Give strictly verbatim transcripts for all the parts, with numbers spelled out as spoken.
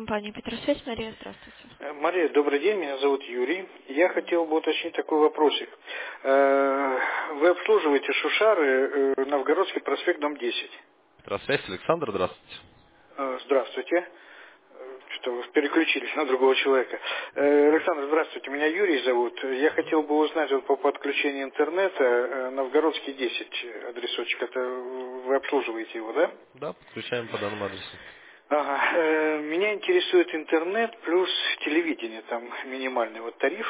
компания Петросвязь. Мария, здравствуйте. Э, Мария, добрый день, меня зовут Юрий. Я хотел бы уточнить такой вопросик. Э, Вы обслуживаете Шушары, э, Новгородский проспект, дом десять. Петросвязь, Александр, здравствуйте. Э, Здравствуйте. Э, Что вы переключились на другого человека. Э, Александр, здравствуйте, меня Юрий зовут. Я хотел бы узнать вот по подключению интернета э, Новгородский десять адресочек. Это вы обслуживаете его, да? Да, подключаем по данному адресу. Ага. Э, Меня интересует интернет плюс телевидение, там минимальный вот тариф.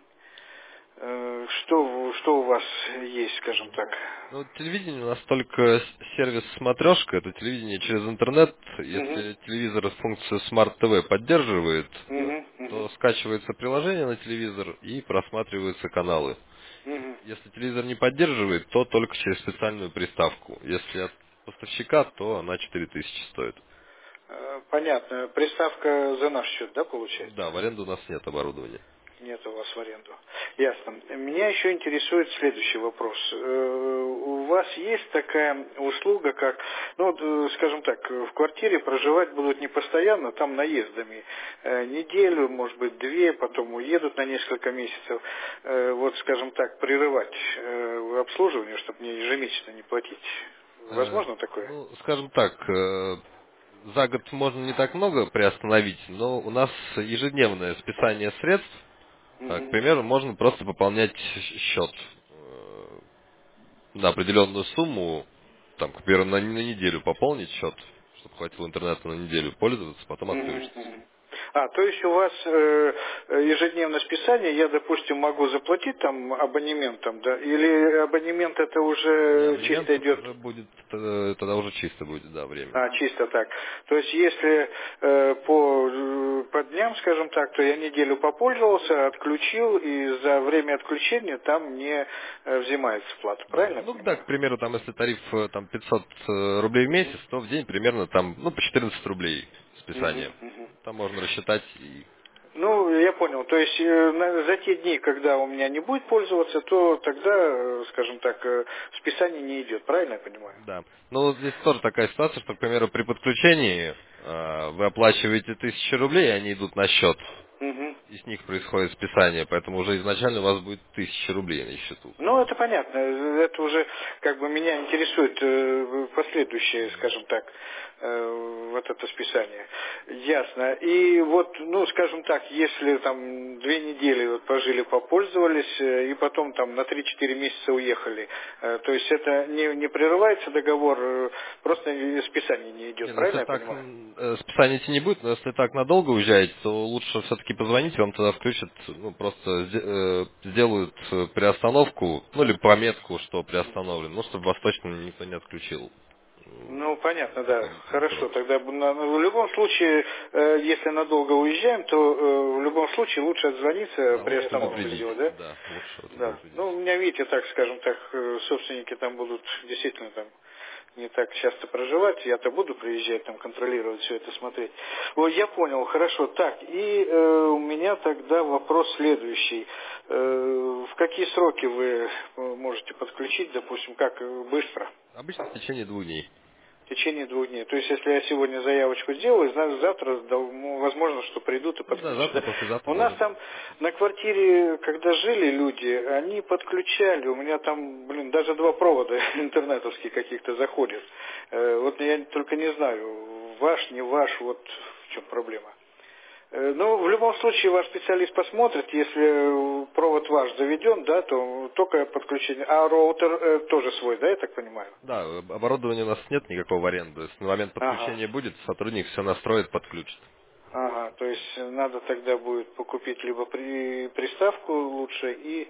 Э, Что, в- что у вас есть, скажем так? Ну, вот телевидение у нас только с- сервис «Смотрешка», это телевидение через интернет. Угу. Если телевизор функцию Smart ти ви поддерживает, Угу. то Угу. скачивается приложение на телевизор и просматриваются каналы. Угу. Если телевизор не поддерживает, то только через специальную приставку. Если от поставщика, то она четыре тысячи стоит. Э, Понятно. Приставка за наш счет, да, получается? Да, в аренду у нас нет оборудования. Нет у вас в аренду. Ясно. Меня еще интересует следующий вопрос. Э, У вас есть такая услуга, как, ну, вот, э, скажем так, в квартире проживать будут не постоянно, там наездами. Э, Неделю, может быть, две, потом уедут на несколько месяцев. Э, Вот, скажем так, прерывать э, обслуживание, чтобы мне ежемесячно не платить. Э, Возможно такое? Ну, скажем так, э, за год можно не так много приостановить, но у нас ежедневное списание средств. А, К Мгм. примеру, можно просто пополнять щ- счет э, на определенную сумму, там, к примеру, на, на неделю пополнить счет, чтобы хватило интернета на неделю пользоваться, потом Мгм, отключить. мгм. А, то есть у вас э, э, ежедневное списание, я, допустим, могу заплатить там абонементом, да? Или абонемент это Не, уже абонемент чисто это идет, уже будет, э, тогда уже чисто будет, да, время. а, чисто так. То есть если э, по, э, по дням, скажем так, то я неделю попользовался, отключил, и за время отключения там не э, взимается плата, Да. правильно я Ну да, понимаю? к примеру, там, если тариф э, там пятьсот э, рублей в месяц, то в день примерно там, ну, по четырнадцать рублей Мгм, списание. мгм. Там можно рассчитать и... Ну, я понял. То есть э, на- за те дни, когда у меня не будет пользоваться, то тогда, э, скажем так, э, списание не идет. Правильно я понимаю? Да. Ну, вот здесь тоже такая ситуация, что, к примеру, при подключении э, вы оплачиваете тысячу рублей, и они идут на счет, Мгм. и с них происходит списание, поэтому уже изначально у вас будет тысяча рублей на счету. Ну, это понятно. Это уже как бы меня интересует э, последующее, скажем так, э, вот это списание. Ясно. И вот, ну, скажем так, если там две недели вот пожили, попользовались, э, и потом там на три-четыре месяца уехали, э, то есть это не, не прерывается договор, э, просто списание не идет, Не, ну если правильно я так, понимаю? м, э, списания идти не будет, но если так надолго уезжаете, то лучше все-таки позвонить, вам тогда включат, ну, просто сде- э, сделают э, приостановку, ну, или пометку, что приостановлен, ну, чтобы вас точно никто не отключил м, Ну, понятно, на да. длительный Хорошо. срок. Тогда б- на- ну, в любом случае, э, если надолго уезжаем, то э, в любом случае лучше отзвониться, Да, лучше приостановку предупредить, сделать, да? да, лучше Да. Ну, у предупредить. меня, видите, так, скажем так, э, собственники там будут действительно там не так часто проживать, я-то буду приезжать там контролировать все это, смотреть. Ой, я понял, хорошо. Так, и э, у меня тогда вопрос следующий. Э, в какие сроки вы э, можете подключить, допустим, как э, быстро? Обычно в течение двух дней. В течение двух дней. То есть, если я сегодня заявочку сделаю, значит, завтра, да, ну, возможно, что придут и Ну да, подключат. завтра, Да? послезавтра У нас должны там подключить. на квартире, когда жили люди, они подключали. У меня там, блин, даже два провода интернетовские каких-то заходят. Э, Вот я только не знаю, ваш, не ваш, вот в чем проблема. Э, Ну, в любом случае, ваш специалист посмотрит, если э, провод ваш заведен, да, то только подключение. А роутер э, тоже свой, да, я так понимаю? Да, э, оборудования у нас нет никакого аренды. Если на момент Ага. подключения будет, сотрудник все настроит, подключит. Ага, то есть надо тогда будет покупить либо при, приставку лучше и...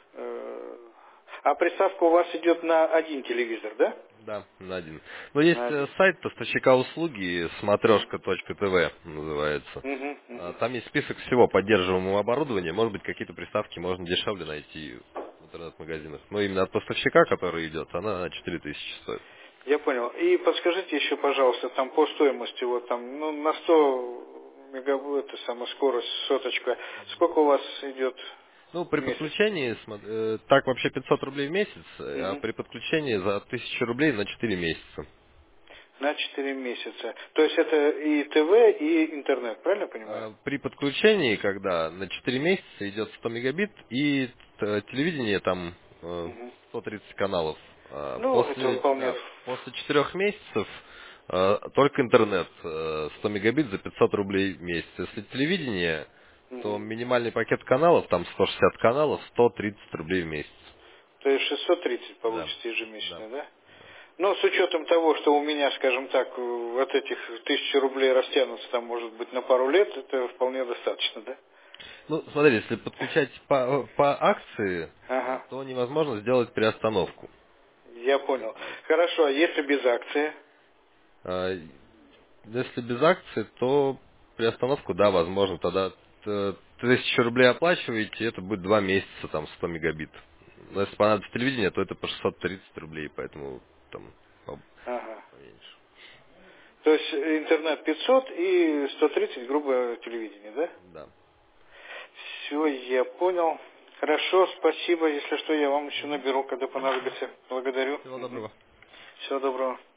э, а приставка у вас идет на один телевизор, да? Да, на один. Но есть На э, один. сайт поставщика услуги смотрешка точка тв называется. Угу, А, угу. Там есть список всего поддерживаемого оборудования. Может быть, какие-то приставки можно дешевле найти в интернет-магазинах. Но именно от поставщика, который идет, она четыре тысячи стоит. Я понял. И подскажите еще, пожалуйста, там по стоимости, вот там, ну, на сто мегабайт, это самая скорость, соточка, сколько у вас идет Ну, в при месяц? подключении, смо- э, так вообще пятьсот рублей в месяц, э, а Угу. при подключении за тысячу рублей на четыре месяца. На четыре месяца. То есть это и ТВ, и интернет, правильно я понимаю? А, При подключении, когда на четыре месяца идет сто мегабит и т- телевидение там э, Мгм. сто тридцать каналов. А Ну, это После, вполне... да, после четырех месяцев э, только интернет э, сто мегабит за пятьсот рублей в месяц. Если телевидение, то Мгм. минимальный пакет каналов, там сто шестьдесят каналов, сто тридцать рублей в месяц. То есть шестьсот тридцать Да, получится да. ежемесячно, да? Но с учетом того, что у меня, скажем так, вот этих тысячи рублей растянутся там, может быть, на пару лет, это вполне достаточно, да? Ну, смотри, если подключать по, по акции, э, Ага, то невозможно сделать переостановку. я понял. Хорошо, а если без акции? А, Если без акции, то приостановку, да, возможно. Тогда т- тысячу рублей оплачиваете, это будет два месяца, там, сто мегабит. Но если понадобится телевидение, то это по шестьсот тридцать рублей, поэтому там по- Ага. поменьше. То есть интернет пятьсот и сто тридцать, грубо, телевидение, да? Да. Все, я понял. Хорошо, спасибо. Если что, я вам еще Мгм. наберу, когда Хорошо. понадобится. Благодарю. Всего доброго. Всего доброго.